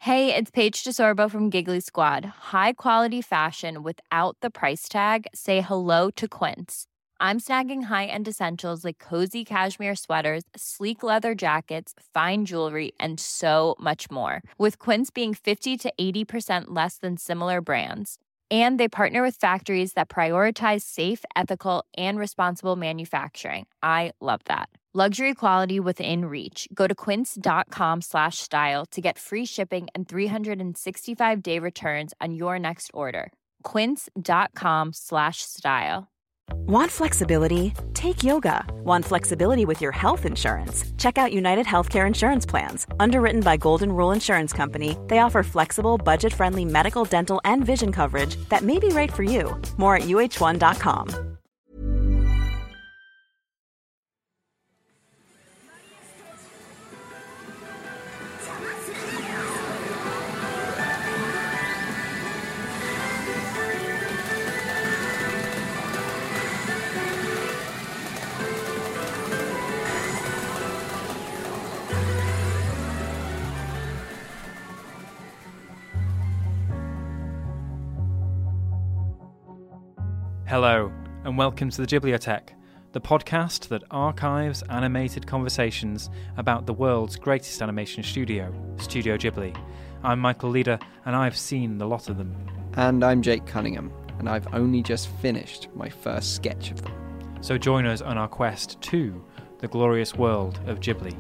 Hey, it's Paige DeSorbo from Giggly Squad. High quality fashion without the price tag. Say hello to Quince. I'm snagging high-end essentials like cozy cashmere sweaters, sleek leather jackets, fine jewelry, and so much more. With Quince being 50 to 80% less than similar brands. And they partner with factories that prioritize safe, ethical, and responsible manufacturing. I love that. Luxury quality within reach. Go to quince.com/style to get free shipping and 365-day returns on your next order. Quince.com/style. Want flexibility? Take yoga. Want flexibility with your health insurance? Check out United Healthcare Insurance Plans. Underwritten by Golden Rule Insurance Company, they offer flexible, budget-friendly medical, dental, and vision coverage that may be right for you. More at uh1.com. Hello, and welcome to the Ghibliotheque, the podcast that archives animated conversations about the world's greatest animation studio, Studio Ghibli. I'm Michael Leader, and I've seen the lot of them. And I'm Jake Cunningham, and I've only just finished my first sketch of them. So join us on our quest to the glorious world of Ghibli.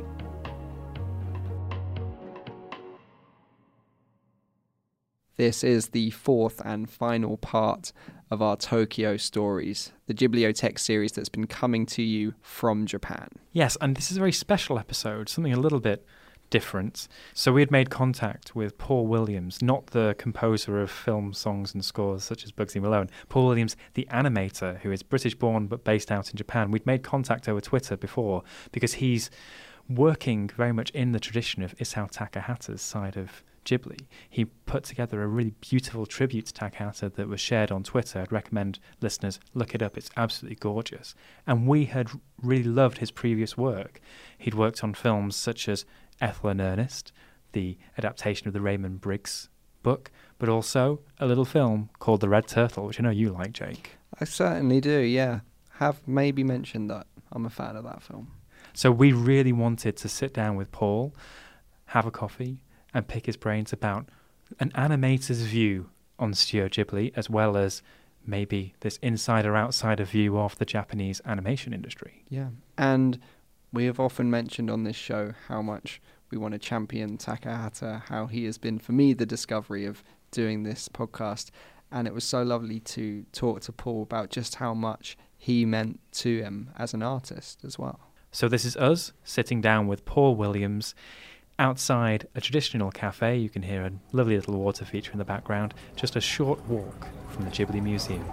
This is the fourth and final part of our Tokyo Stories, the Ghibliotheque series that's been coming to you from Japan. Yes, and this is a very special episode, something a little bit different. So we had made contact with Paul Williams, not the composer of film songs and scores such as Bugsy Malone. Paul Williams, the animator, who is British-born but based out in Japan. We'd made contact over Twitter before because he's working very much in the tradition of Isao Takahata's side of Ghibli. He put together a really beautiful tribute to Takahata that was shared on Twitter. I'd recommend listeners look it up. It's absolutely gorgeous. And we had really loved his previous work. He'd worked on films such as Ethel in Earnest, the adaptation of the Raymond Briggs book, but also a little film called The Red Turtle, which I know you like, Jake. I certainly do, yeah. Have maybe mentioned that. I'm a fan of that film. So we really wanted to sit down with Paul, have a coffee, and pick his brains about an animator's view on Studio Ghibli, as well as maybe this insider-outsider view of the Japanese animation industry. Yeah, and we have often mentioned on this show how much we want to champion Takahata, how he has been, for me, the discovery of doing this podcast. And it was so lovely to talk to Paul about just how much he meant to him as an artist as well. So this is us sitting down with Paul Williams outside a traditional cafe. You can hear a lovely little water feature in the background, just a short walk from the Ghibli Museum.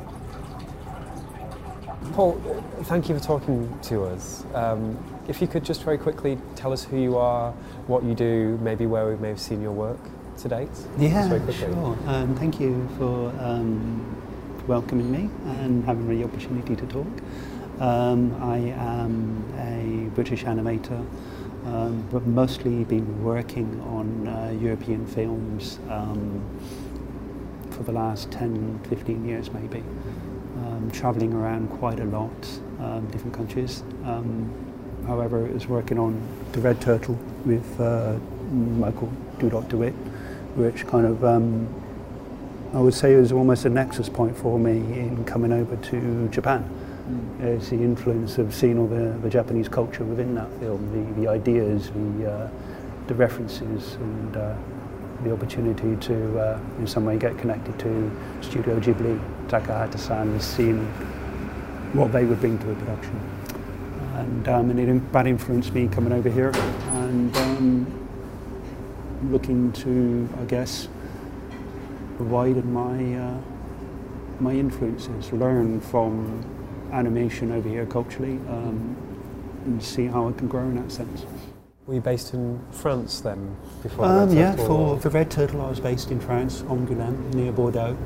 Paul, thank you for talking to us. If you could just very quickly tell us who you are, what you do, maybe where we may have seen your work to date. Yeah, sure. Thank you for welcoming me and having the opportunity to talk. I am a British animator, but mostly been working on European films for the last 10, 15 years maybe. Travelling around quite a lot, different countries. However, I was working on The Red Turtle with Michael Dudok de Wit, which kind of, I would say was almost a nexus point for me in coming over to Japan. It's the influence of seeing all the Japanese culture within that film, the ideas, the references, and the opportunity to, in some way, get connected to Studio Ghibli, Takahata-san, seeing what they would bring to the production. And that influenced me coming over here and looking to, I guess, widen my influences, learn from animation over here culturally, and see how I can grow in that sense. Were you based in France then? Before Yeah, for Red Turtle I was based in France, Angoulême, near Bordeaux.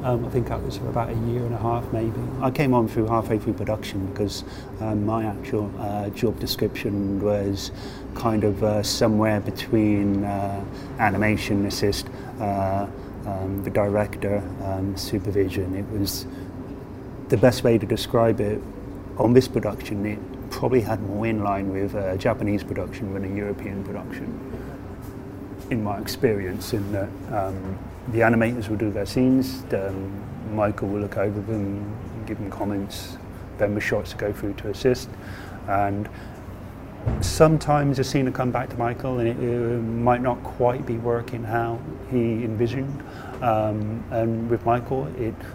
I think that was for about a year and a half maybe. I came on halfway through production because my actual job description was kind of somewhere between animation assist, the director, supervision. It was the best way to describe it. On this production, it probably had more in line with a Japanese production than a European production, in my experience, in that the animators will do their scenes, Michael will look over them, give them comments, then the shots go through to assist, and sometimes a scene will come back to Michael and it might not quite be working how he envisioned, and with Michael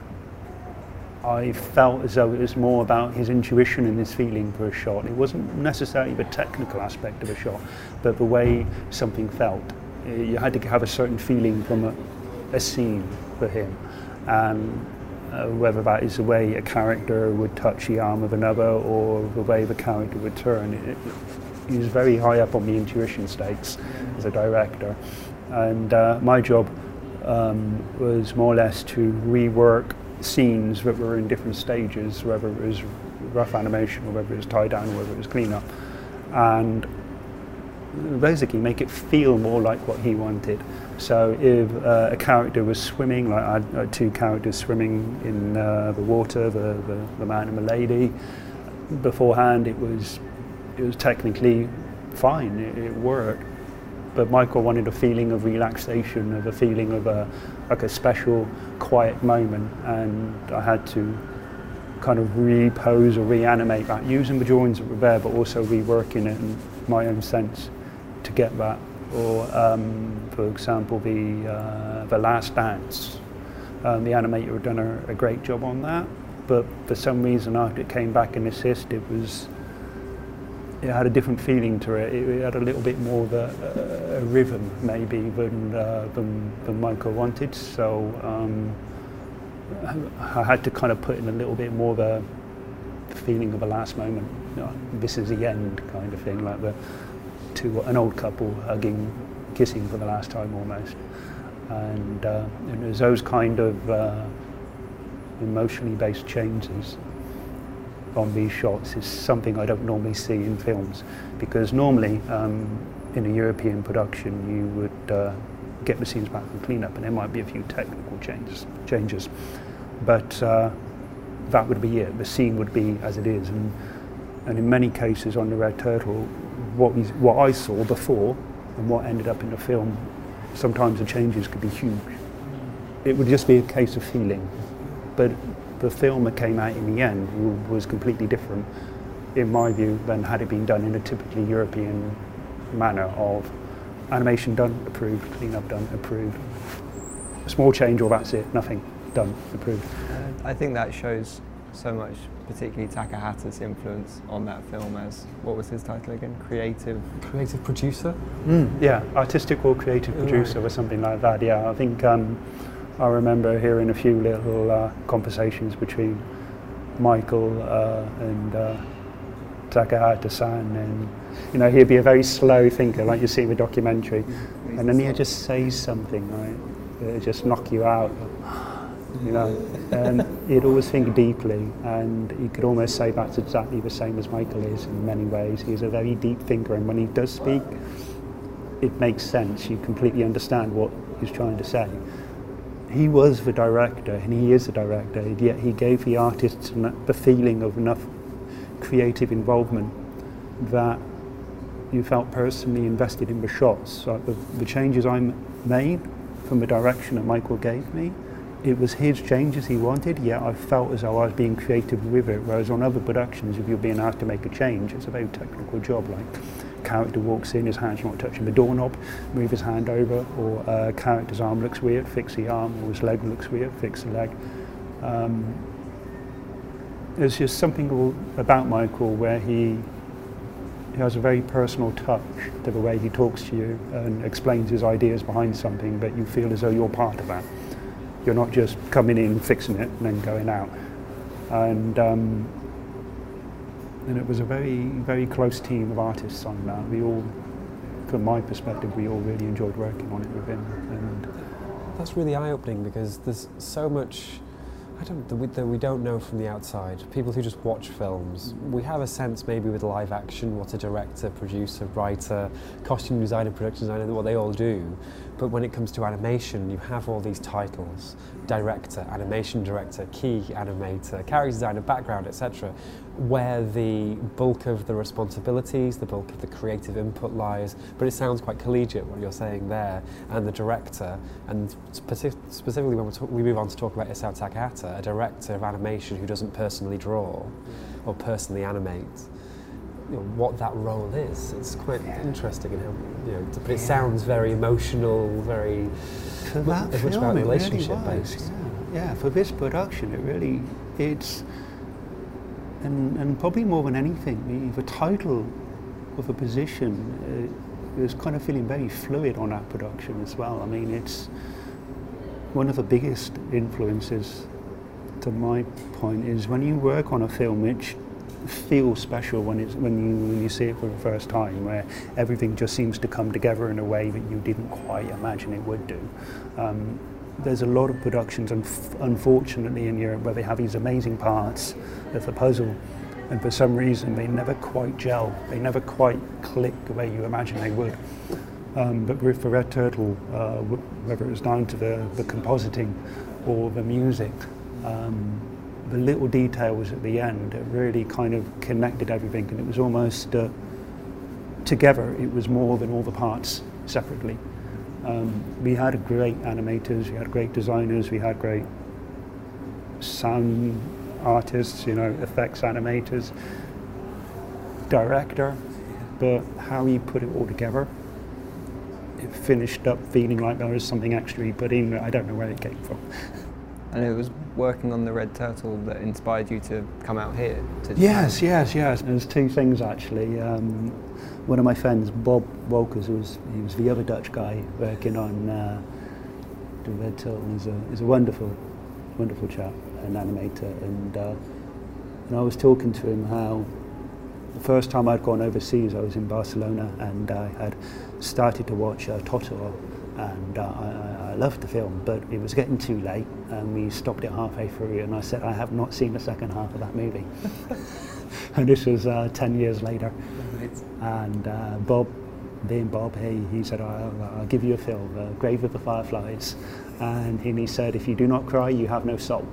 I felt as though it was more about his intuition and his feeling for a shot. It wasn't necessarily the technical aspect of a shot, but the way something felt. You had to have a certain feeling from a scene for him, and whether that is the way a character would touch the arm of another or the way the character would turn. He was very high up on the intuition stakes as a director, and my job was more or less to rework scenes that were in different stages, whether it was rough animation or whether it was tie down or whether it was clean up, and basically make it feel more like what he wanted. So if a character was swimming, like I had two characters swimming in the water, the man and the lady, beforehand it was technically fine, it worked. But Michael wanted a feeling of relaxation, of a feeling of like a special quiet moment, and I had to kind of repose or reanimate that using the drawings that were there, but also reworking it in my own sense to get that. Or for example, the Last Dance, the animator had done a great job on that, but for some reason after it came back in assist, it had a different feeling to it. It had a little bit more of a rhythm maybe than Michael wanted. So I had to kind of put in a little bit more of a feeling of a last moment. You know, this is the end kind of thing, like an old couple hugging, kissing for the last time almost. And it was those kind of emotionally based changes on these shots is something I don't normally see in films, because normally in a European production you would get the scenes back and clean up and there might be a few technical changes, but that would be it. The scene would be as it is, and in many cases on the Red Turtle, what I saw before and what ended up in the film, sometimes the changes could be huge. It would just be a case of feeling, but the film that came out in the end was completely different, in my view, than had it been done in a typically European manner of animation done, approved, clean up done, approved. A small change or that's it, nothing, done, approved. I think that shows so much, particularly Takahata's influence on that film as, what was his title again? Creative producer? Yeah, artistic or creative producer or something like that, yeah. I think I remember hearing a few little conversations between Michael and Takahata-san, and he'd be a very slow thinker, like you see in the documentary, and then he'd just say something, right? It'd just knock you out, and he'd always think deeply, and you could almost say that's exactly the same as Michael is in many ways. He's a very deep thinker, and when he does speak, it makes sense. You completely understand what he's trying to say. He was the director, and he is the director, yet he gave the artists the feeling of enough creative involvement that you felt personally invested in the shots. So the changes I made from the direction that Michael gave me, it was his changes he wanted, yet I felt as though I was being creative with it, whereas on other productions, if you're being asked to make a change, it's a very technical job, like character walks in, his hand's not touching the doorknob, move his hand over, or character's arm looks weird, fix the arm, or his leg looks weird, fix the leg. There's just something about Michael where he has a very personal touch to the way he talks to you and explains his ideas behind something, but you feel as though you're part of that. You're not just coming in, fixing it, and then going out. And it was a very, very close team of artists on that. We all, from my perspective, we all really enjoyed working on it with him. And that's really eye-opening, because there's so much that we don't know from the outside. People who just watch films, we have a sense maybe with live action what a director, producer, writer, costume designer, production designer, what they all do. But when it comes to animation, you have all these titles: director, animation director, key animator, character designer, background, etc., where the bulk of the responsibilities, the bulk of the creative input lies. But it sounds quite collegiate what you're saying there. And the director, and specifically when we move on to talk about Isao Takahata, a director of animation who doesn't personally draw or personally animate, what that role is. It's quite interesting in how, but it sounds very emotional, very for that as much film, about it relationship really was, based. Yeah, for this production, it's and probably more than anything, the title of a position is kind of feeling very fluid on that production as well. I mean, it's one of the biggest influences, to my point, is when you work on a film which feels special when you see it for the first time, where everything just seems to come together in a way that you didn't quite imagine it would do. There's a lot of productions, unfortunately, in Europe where they have these amazing parts of the puzzle, and for some reason they never quite gel, they never quite click the way you imagine they would. But with the Red Turtle, whether it was down to the compositing or the music, the little details at the end, it really kind of connected everything, and it was almost together. It was more than all the parts separately. We had great animators, we had great designers, we had great sound artists, effects animators, director, but how he put it all together, it finished up feeling like there was something extra he put in. I don't know where it came from. And it was working on the Red Turtle that inspired you to come out here? Yes. There's two things actually. One of my friends, Bob Wolkers, he was the other Dutch guy working on the Red Turtle. He's a wonderful chap, an animator, and I was talking to him how the first time I'd gone overseas, I was in Barcelona, and I had started to watch Totoro, and I loved the film, but it was getting too late, and we stopped it halfway through, and I said, I have not seen the second half of that movie. And this was 10 years later. And Bob, he said, I'll give you a film, Grave of the Fireflies. And he said, if you do not cry, you have no soul.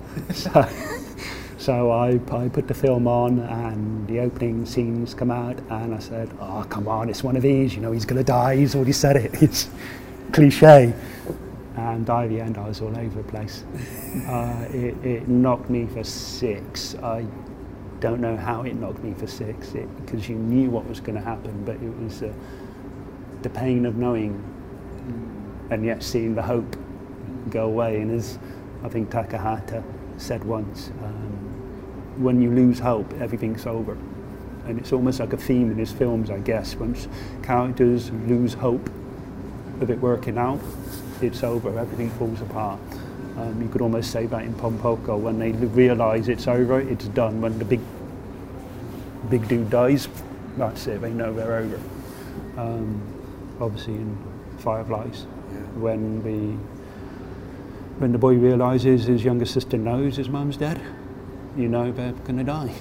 So I put the film on, and the opening scenes come out, and I said, oh, come on, it's one of these, he's going to die, he's already said it, it's cliche. And by the end, I was all over the place. It knocked me for 6. I don't know how it knocked me for 6, because you knew what was going to happen, but it was the pain of knowing, and yet seeing the hope go away. And as I think Takahata said once, when you lose hope, everything's over. And it's almost like a theme in his films, I guess. Once characters lose hope of it working out, it's over, everything falls apart. You could almost say that in Pompoko, when they realise it's over, it's done. When the big dude dies, that's it, they know they're over. Obviously in Fireflies, when the boy realises his younger sister knows his mum's dead, they're going to die.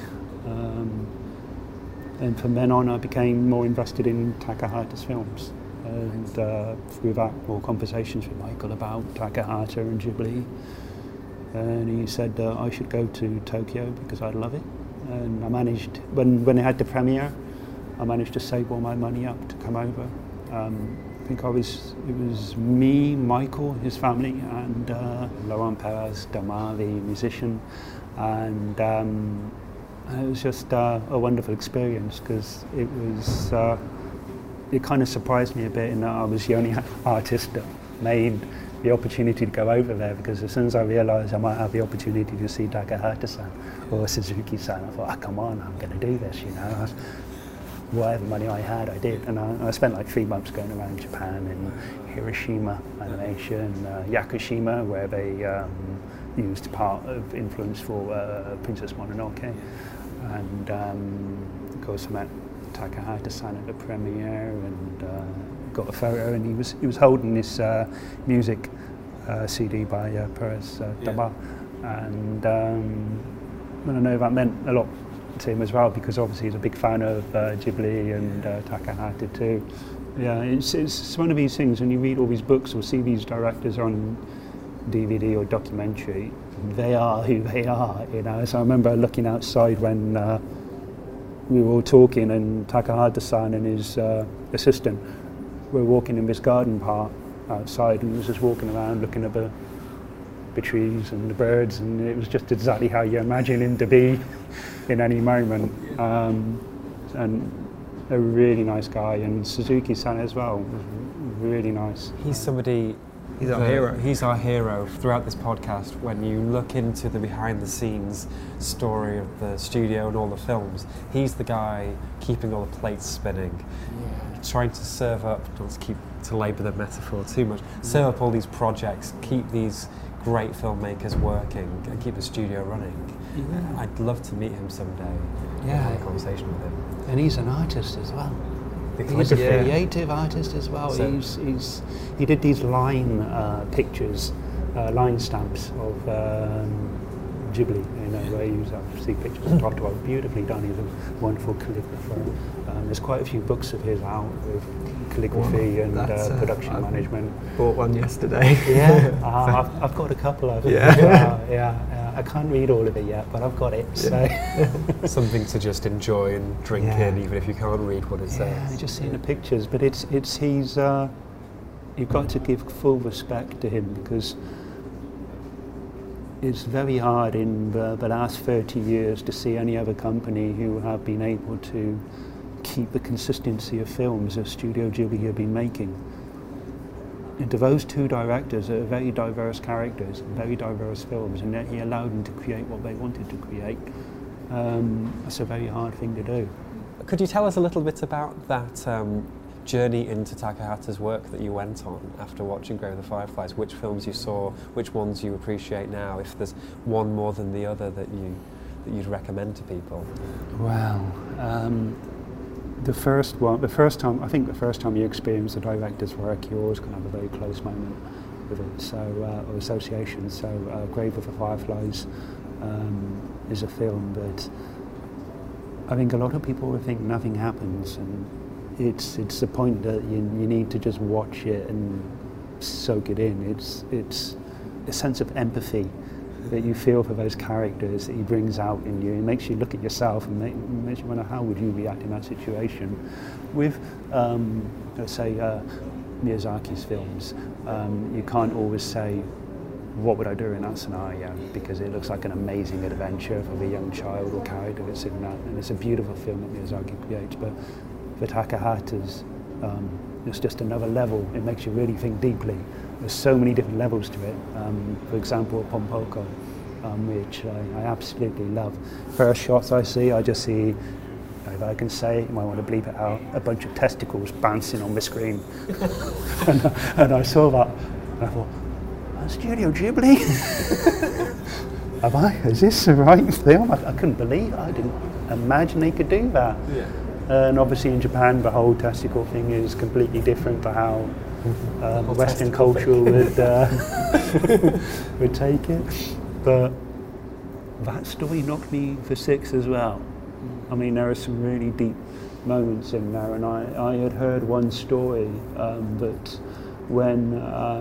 And from then on, I became more invested in Takahata's films. And through that, more conversations with Michael about Takahata and Ghibli. And he said I should go to Tokyo because I'd love it. And I managed, when they had the premiere, I managed to save all my money up to come over. I think it was me, Michael, his family, and Laurent Perez, Damar, the musician. And it was just a wonderful experience, because it was, it kind of surprised me a bit in that I was the only artist that made the opportunity to go over there, because as soon as I realised I might have the opportunity to see Takahata-san or Suzuki-san, I thought, come on, I'm going to do this, Whatever money I had, I did. And I spent like 3 months going around Japan and Hiroshima Animation, Yakushima, where they used part of influence for Princess Mononoke. And of course I met Takahata-san at the premiere, and got a photo, and he was holding this music CD by Perez Daba, and I don't know if that meant a lot to him as well, because obviously he's a big fan of Ghibli and Takahata too. Yeah, it's one of these things when you read all these books or see these directors on DVD or documentary, they are who they are, you know. So I remember looking outside when we were all talking, and Takahata-san and his assistant were walking in this garden path outside, and he was just walking around looking at the trees and the birds, and it was just exactly how you imagine him to be in any moment. And a really nice guy, and Suzuki-san as well was really nice. He's somebody. He's our hero. He's our hero throughout this podcast. When you look into the behind-the-scenes story of the studio and all the films, he's the guy keeping all the plates spinning, trying to serve up, not to labour the metaphor too much, serve up all these projects, keep these great filmmakers working, and keep the studio running. Yeah. I'd love to meet him someday. Have a conversation with him. And he's an artist as well. He's a creative artist as well. So he did these line pictures, line stamps of Ghibli, you know, where you see pictures of Totoro. Beautifully done. He's a wonderful calligrapher. There's quite a few books of his out with calligraphy and production management. Bought one yesterday. Yeah, I've got a couple of them. Yeah. I can't read all of it yet, but I've got it. So something to just enjoy and drink in, even if you can't read what it says. Yeah, just seeing the pictures, but it's he's. You've got to give full respect to him, because it's very hard in the last 30 years to see any other company who have been able to keep the consistency of films that Studio Ghibli have been making. And to those two directors are very diverse characters, very diverse films, and yet he allowed them to create what they wanted to create. That's a very hard thing to do. Could you tell us a little bit about that journey into Takahata's work that you went on after watching Grave of the Fireflies? Which films you saw, which ones you appreciate now, if there's one more than the other that you'd recommend to people? Wow. The first time you experience the director's work, you always can have a very close moment with it. So, or association. So, Grave of the Fireflies is a film that I think a lot of people would think nothing happens, and it's the point that you need to just watch it and soak it in. It's a sense of empathy that you feel for those characters that he brings out in you. It makes you look at yourself and makes you wonder, how would you react in that situation? With, let's say, Miyazaki's films, you can't always say, what would I do in that scenario? Because it looks like an amazing adventure for the young child or character that's in that, and it's a beautiful film that Miyazaki creates. But for Takahata's, it's just another level. It makes you really think deeply. There's so many different levels to it. For example, Pompoko, which I absolutely love. First shots I just see, if I can say it, you might want to bleep it out, a bunch of testicles bouncing on the screen. and I saw that, and I thought, Studio Ghibli? Is this the right film? I couldn't believe it. I didn't imagine they could do that. Yeah. And obviously in Japan, the whole testicle thing is completely different to how Western culture would take it. But that story knocked me for 6 as well. I mean, there are some really deep moments in there, and I had heard one story that when,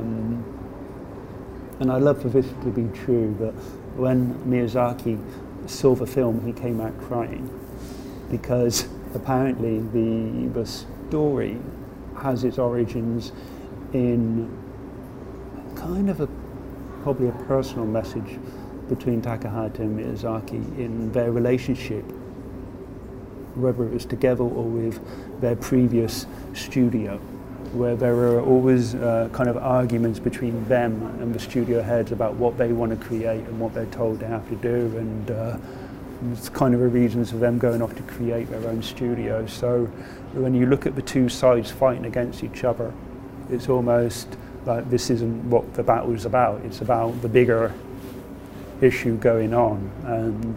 and I love for this to be true, but when Miyazaki saw the film, he came out crying, because apparently the story has its origins in kind of probably a personal message between Takahata and Miyazaki in their relationship, whether it was together or with their previous studio, where there were always kind of arguments between them and the studio heads about what they want to create and what they're told they have to do, and it's kind of a reasons for them going off to create their own studio. So when you look at the two sides fighting against each other, it's almost like this isn't what the battle is about. It's about the bigger issue going on, and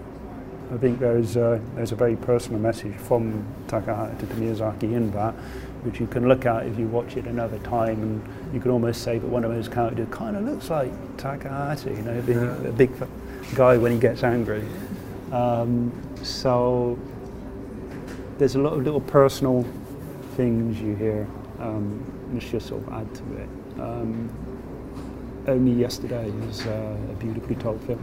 I think there's a very personal message from Takahata to Miyazaki in that, which you can look at if you watch it another time, and you can almost say that one of those characters kind of looks like Takahashi, you know, being a big guy when he gets angry. So there's a lot of little personal things you hear, which just sort of add to it. Only Yesterday is a beautifully told film.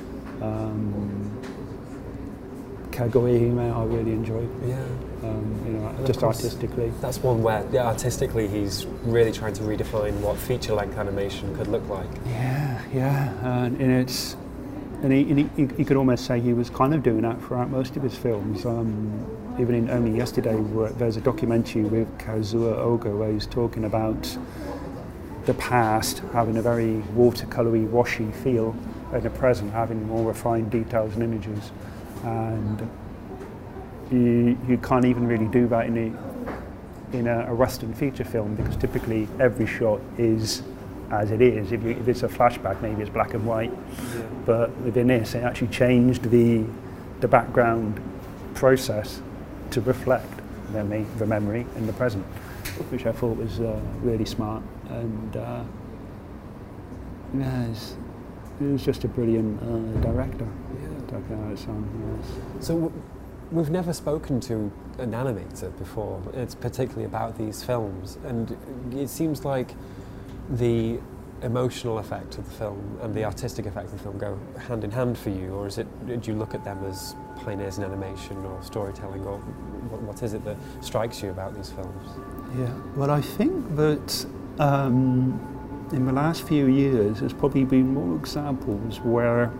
Kagoe-hime I really enjoyed. Yeah. You know, just artistically. That's one where, artistically he's really trying to redefine what feature-length animation could look like. Yeah, and he could almost say he was kind of doing that throughout most of his films. Even in Only Yesterday, there's a documentary with Kazuo Oga where he's talking about the past having a very watercolory, washy feel, and the present having more refined details and images. And you can't even really do that in a Western feature film, because typically every shot is as it is. If it's a flashback, maybe it's black and white. Yeah. But within this, it actually changed the background process to reflect the memory in the present, which I thought was really smart. And it was just a brilliant director. So we've never spoken to an animator before. It's particularly about these films, and it seems like the emotional effect of the film and the artistic effect of the film go hand in hand for you, or do you look at them as pioneers in animation or storytelling, or what is it that strikes you about these films? Yeah, well, I think that in the last few years there's probably been more examples where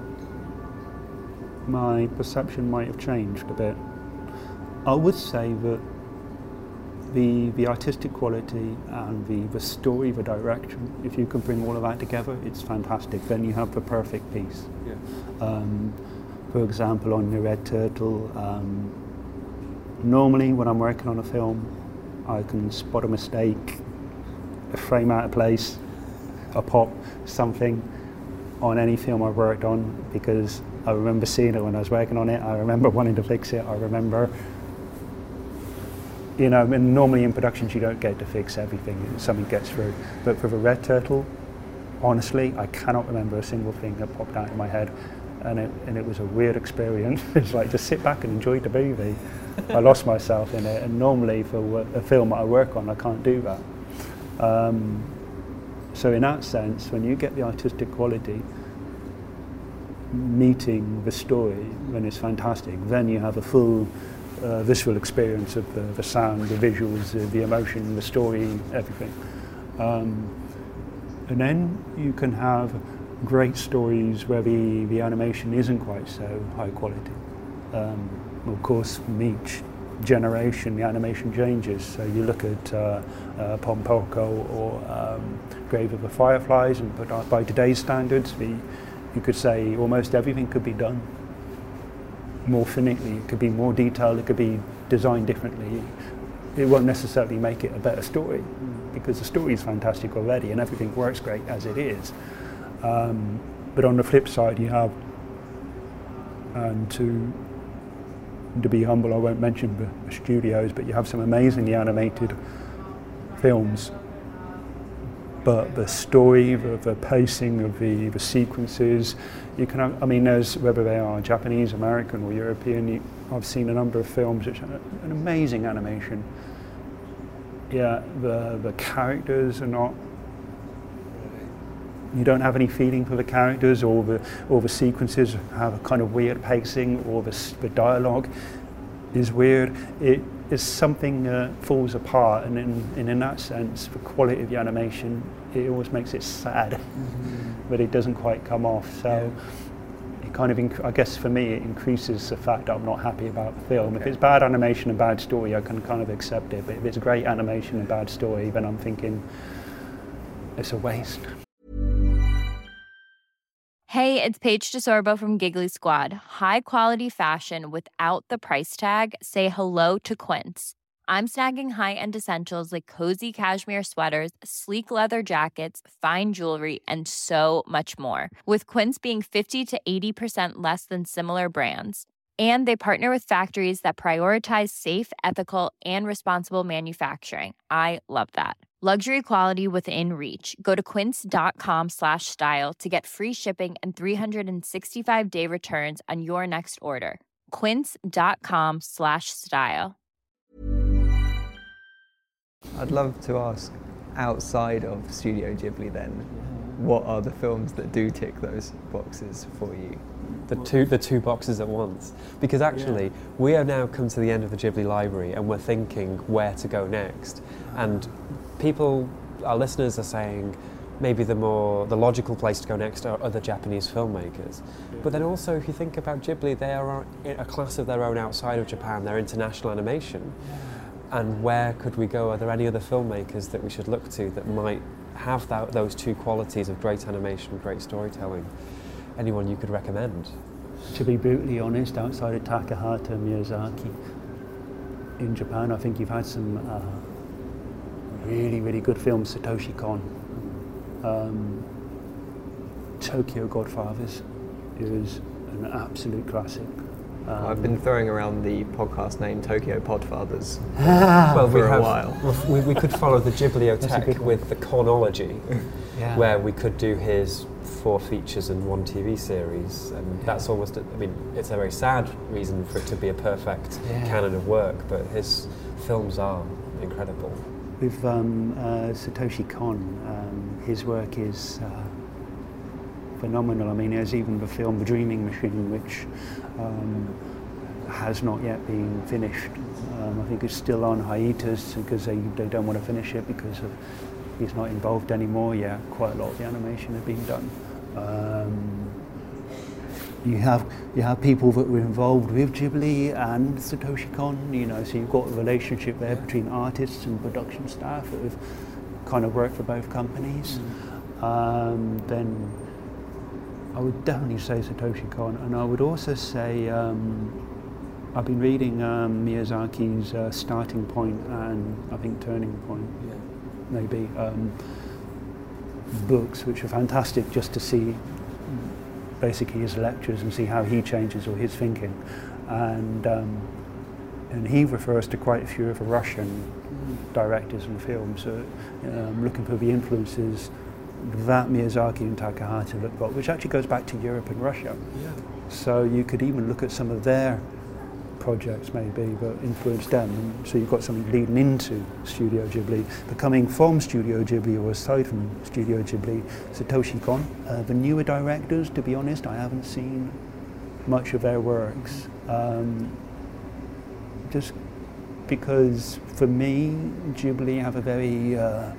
my perception might have changed a bit. I would say that the artistic quality and the story, the direction, if you can bring all of that together, it's fantastic. Then you have the perfect piece. Yeah. For example, on The Red Turtle, normally when I'm working on a film, I can spot a mistake, a frame out of place, a pop, something on any film I've worked on, because I remember seeing it when I was working on it. I remember wanting to fix it. I remember, you know, and normally in productions you don't get to fix everything. Something gets through. But for The Red Turtle, honestly, I cannot remember a single thing that popped out in my head, and it was a weird experience. It's like, just sit back and enjoy the movie. I lost myself in it, and normally for a film that I work on, I can't do that. So in that sense, when you get the artistic quality meeting the story, when it's fantastic, then you have a full visceral experience of the sound, the visuals, the emotion, the story, everything. And then you can have great stories where the animation isn't quite so high quality. Of course, from each generation, the animation changes. So you look at Pompoko or Grave of the Fireflies, and by today's standards, you could say almost everything could be done more finitely. It could be more detailed. It could be designed differently. It won't necessarily make it a better story, because the story is fantastic already and everything works great as it is. But on the flip side, you have, and to be humble, I won't mention the studios, but you have some amazingly animated films. But the story, the pacing of the sequences, you can have, I mean, there's, whether they are Japanese, American or European, I've seen a number of films which have an amazing animation. Yeah, the characters are not, you don't have any feeling for the characters, or the sequences have a kind of weird pacing, or the dialogue is weird. It is something that falls apart, and in that sense, the quality of the animation, it always makes it sad, but it doesn't quite come off. So it kind of, I guess for me, it increases the fact that I'm not happy about the film. If it's bad animation and bad story, I can kind of accept it. But if it's great animation and bad story, then I'm thinking it's a waste. Hey, it's Paige DeSorbo from Giggly Squad. High quality fashion without the price tag. Say hello to Quince. I'm snagging high-end essentials like cozy cashmere sweaters, sleek leather jackets, fine jewelry, and so much more. With Quince being 50 to 80% less than similar brands. And they partner with factories that prioritize safe, ethical, and responsible manufacturing. I love that. Luxury quality within reach. Go to quince.com/style to get free shipping and 365-day returns on your next order. Quince.com/style. I'd love to ask, outside of Studio Ghibli then, what are the films that do tick those boxes for you? The two boxes at once, because actually we have now come to the end of the Ghibli library and we're thinking where to go next, and our listeners are saying maybe the logical place to go next are other Japanese filmmakers. But then also, if you think about Ghibli, they are a class of their own outside of Japan. They're international animation. And where could we go? Are there any other filmmakers that we should look to that might have those two qualities of great animation, great storytelling? Anyone you could recommend? To be brutally honest, outside of Takahata and Miyazaki, in Japan, I think you've had some really, really good films. Satoshi Kon, Tokyo Godfathers is an absolute classic. I've been throwing around the podcast name Tokyo Podfathers for a while. We could follow the Ghibliotheque with the Konology, where we could do his 4 features and 1 TV series, and that's almost, it's a very sad reason for it to be a perfect canon of work, but his films are incredible. With Satoshi Kon, his work is phenomenal. There's even the film The Dreaming Machine, which has not yet been finished. I think it's still on hiatus because they don't want to finish it because he's not involved anymore. Quite a lot of the animation has been done. You have people that were involved with Ghibli and Satoshi Kon, so you've got a relationship there between artists and production staff that have kind of worked for both companies. Then I would definitely say Satoshi Kon, and I would also say I've been reading Miyazaki's Starting Point and I think Turning Point, maybe, books which are fantastic just to see basically his lectures and see how he changes or his thinking, and he refers to quite a few of the Russian directors and films, looking for the influences that Miyazaki and Takahata look at, which actually goes back to Europe and Russia. So you could even look at some of their projects maybe that influenced them, and so you've got something leading into Studio Ghibli. But coming from Studio Ghibli or aside from Studio Ghibli, Satoshi Kon, the newer directors, to be honest, I haven't seen much of their works. Just because for me, Ghibli have a very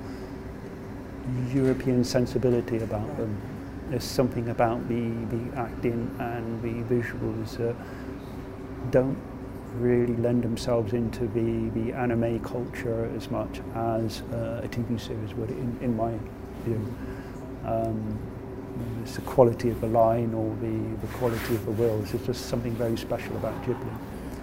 European sensibility about them. There's something about the acting and the visuals that don't really lend themselves into the anime culture as much as a TV series would, in my view. It's the quality of the line or the quality of the worlds. There's just something very special about Ghibli.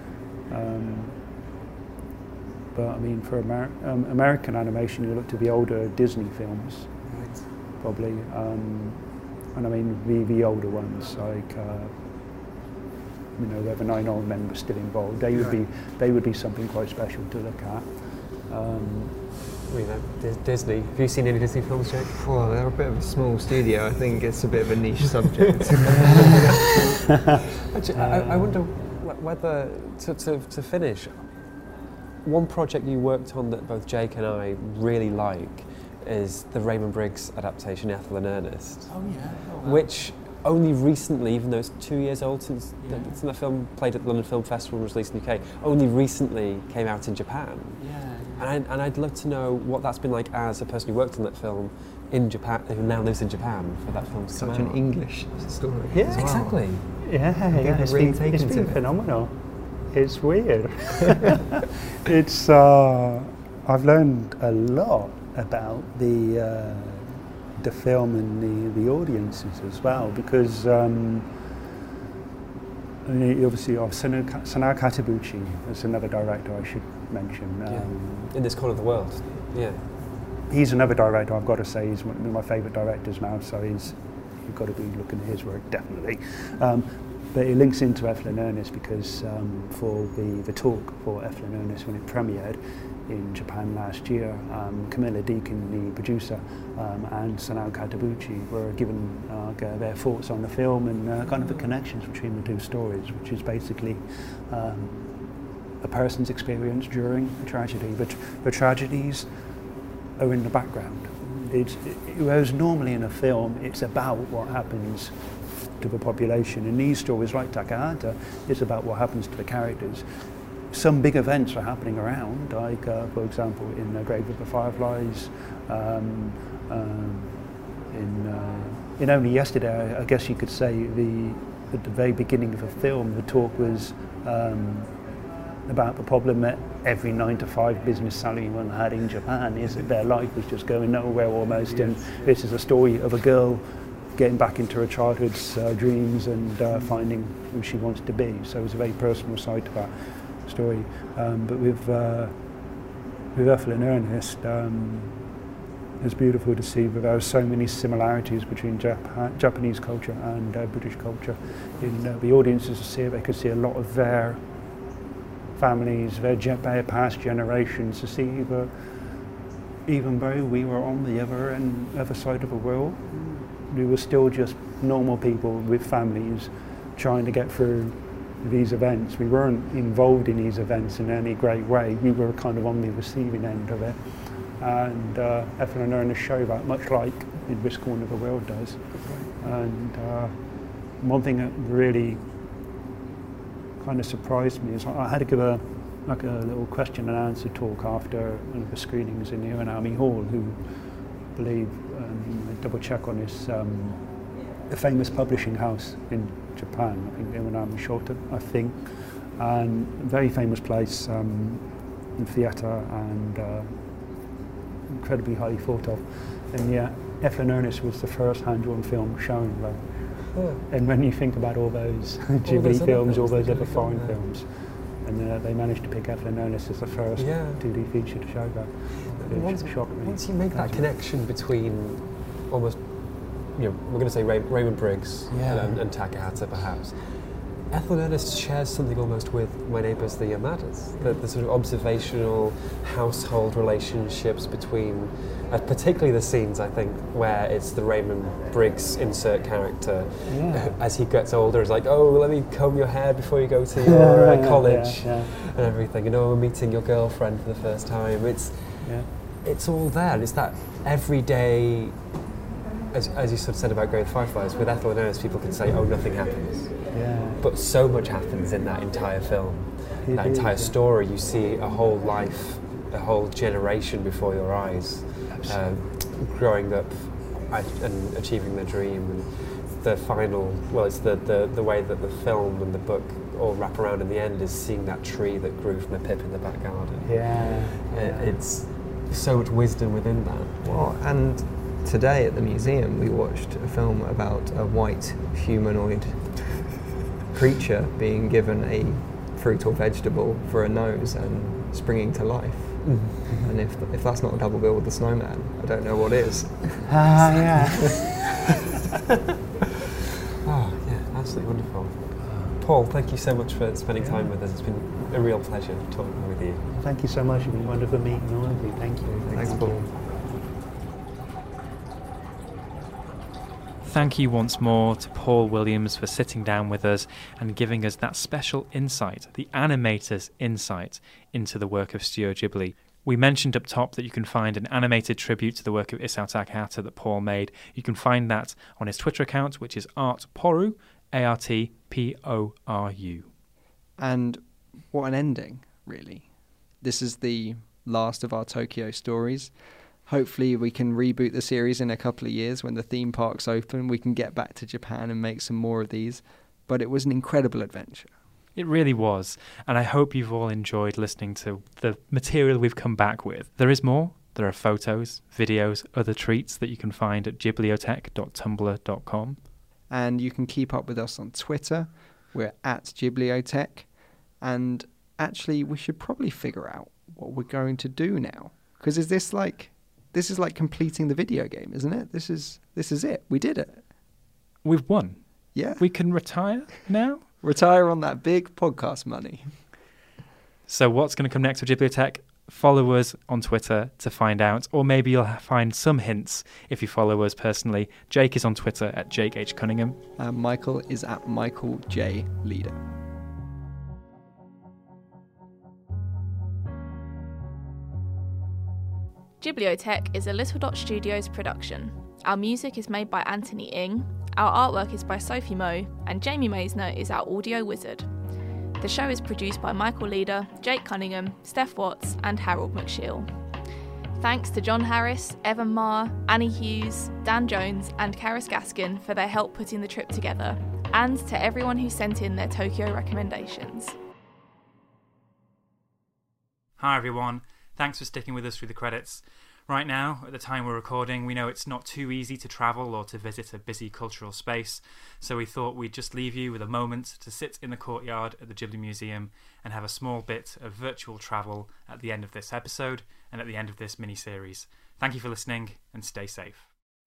But for American animation, you look to the older Disney films, probably, and the older ones like where the 9 old men were still involved. They would be something quite special to look at. Disney. Have you seen any Disney films, Jake? Well, they're a bit of a small studio. I think it's a bit of a niche subject. Actually, I wonder whether to finish. One project you worked on that both Jake and I really like is the Raymond Briggs adaptation, Ethel and Ernest. Oh yeah. Which only recently, even though it's 2 years old since the film played at the London Film Festival and was released in the UK, only recently came out in Japan. And I'd love to know what that's been like as a person who worked on that film in Japan, who now lives in Japan, for that film to come out. Such an English story. Yeah, as well. exactly. It's really been phenomenal. It's weird. It's I've learned a lot about the film and the audiences as well, because obviously Sanao Katabuchi is another director I should mention. In this corner of the world, he's another director I've got to say. He's one of my favourite directors now, so you've got to be looking at his work, definitely. But it links into Ethel in Earnest because for the talk for Ethel in Earnest when it premiered in Japan last year, Camilla Deacon, the producer, and Sanao Katabuchi were given their thoughts on the film and kind of the connections between the two stories, which is basically a person's experience during a tragedy. But the tragedies are in the background. Whereas normally in a film, it's about what happens to the population. In these stories, like Takahata, it's about what happens to the characters. Some big events are happening around, like, for example, in Grave of the Fireflies. In only yesterday, I guess you could say, at the very beginning of the film, the talk was about the problem that every 9-to-5 business salaryman had in Japan, is that their life was just going nowhere almost, and this is a story of a girl getting back into her childhood's dreams and finding who she wants to be. So it was a very personal side to that story. But with Ethel in Earnest, it's beautiful to see that there are so many similarities between Japanese culture and British culture. In the audiences to see it, they could see a lot of their families, their past generations, to see that even though we were on the other side of the world, we were still just normal people with families trying to get through these events. We weren't involved in these events in any great way. We were kind of on the receiving end of it. And Ethel in Earnest show that, much like In This Corner of the World does. And one thing that really kind of surprised me is I had to give a little question and answer talk after one of the screenings in the Uenami Hall, who believe, double check on this, a famous publishing house in Japan, I think Uenami Shoten, I think, and a very famous place in theatre and incredibly highly thought of. And yet, Ethel in Earnest was the first hand-drawn film shown there. Yeah. And when you think about all those Ghibli films, all those other foreign films, and they managed to pick Ethel in Earnest as the first 2D feature to show that. Once you make that connection between almost, we're going to say Raymond Briggs and Takahata perhaps, Ethel in Earnest shares something almost with My Neighbours the Yamadas, the sort of observational household relationships between, particularly the scenes, I think, where it's the Raymond Briggs insert character, as he gets older, is like, oh, let me comb your hair before you go to your college and everything, we're meeting your girlfriend for the first time. It's all there. It's that everyday, as you sort of said about Grave of the Fireflies, with Ethel in Earnest, people can say, oh, nothing happens. But so much happens in that entire film, that entire story. You see a whole life, a whole generation before your eyes, growing up and achieving their dream. And the final, it's the way that the film and the book all wrap around in the end is seeing that tree that grew from a pip in the back garden. It's so much wisdom within that. Well, and today at the museum we watched a film about a white humanoid creature being given a fruit or vegetable for a nose and springing to life. And if that's not a double bill with the snowman, I don't know what is. Absolutely wonderful. Paul, thank you so much for spending time with us. It's been a real pleasure talking with you. Thank you so much. It's been wonderful meeting all of you. Thank you. Thanks, Paul. Thank you once more to Paul Williams for sitting down with us and giving us that special insight, the animator's insight into the work of Studio Ghibli. We mentioned up top that you can find an animated tribute to the work of Isao Takahata that Paul made. You can find that on his Twitter account, which is artporu, ARTPORU. And what an ending, really. This is the last of our Tokyo stories. Hopefully we can reboot the series in a couple of years when the theme parks open. We can get back to Japan and make some more of these. But it was an incredible adventure. It really was. And I hope you've all enjoyed listening to the material we've come back with. There is more. There are photos, videos, other treats that you can find at ghibliotech.tumblr.com. And you can keep up with us on Twitter. We're at Ghibliotech. And actually, we should probably figure out what we're going to do now. Because this is like completing the video game, isn't it? This is it. We did it. We've won. Yeah. We can retire now? Retire on that big podcast money. So what's going to come next for Ghibliotheque? Follow us on Twitter to find out, or maybe you'll find some hints if you follow us personally. Jake is on Twitter at Jake H. Cunningham. And Michael is at Michael J. Leader. Ghibliotheque is a Little Dot Studios production. Our music is made by Anthony Ing, our artwork is by Sophie Moe, and Jamie Maisner is our audio wizard. The show is produced by Michael Leader, Jake Cunningham, Steph Watts, and Harold McShiel. Thanks to John Harris, Evan Marr, Annie Hughes, Dan Jones, and Karis Gaskin for their help putting the trip together, and to everyone who sent in their Tokyo recommendations. Hi everyone, thanks for sticking with us through the credits. Right now, at the time we're recording, we know it's not too easy to travel or to visit a busy cultural space, so we thought we'd just leave you with a moment to sit in the courtyard at the Ghibli Museum and have a small bit of virtual travel at the end of this episode and at the end of this mini-series. Thank you for listening and stay safe.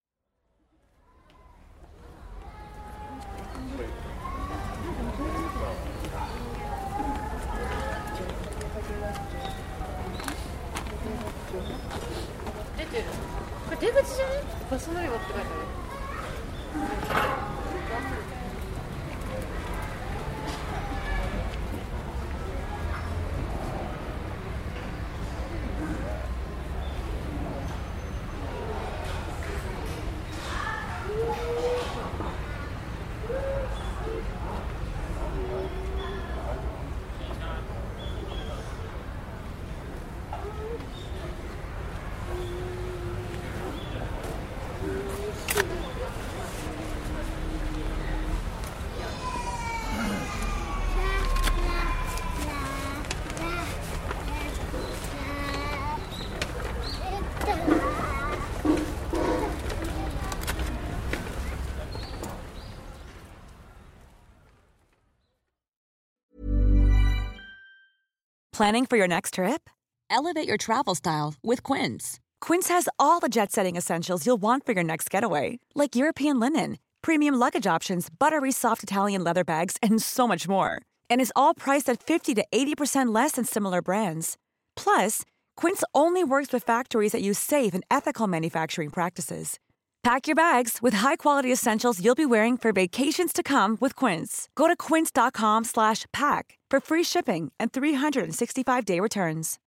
Planning for your next trip? Elevate your travel style with Quince. Quince has all the jet-setting essentials you'll want for your next getaway, like European linen, premium luggage options, buttery soft Italian leather bags, and so much more. And is all priced at 50 to 80% less than similar brands. Plus, Quince only works with factories that use safe and ethical manufacturing practices. Pack your bags with high-quality essentials you'll be wearing for vacations to come with Quince. Go to quince.com/pack for free shipping and 365-day returns.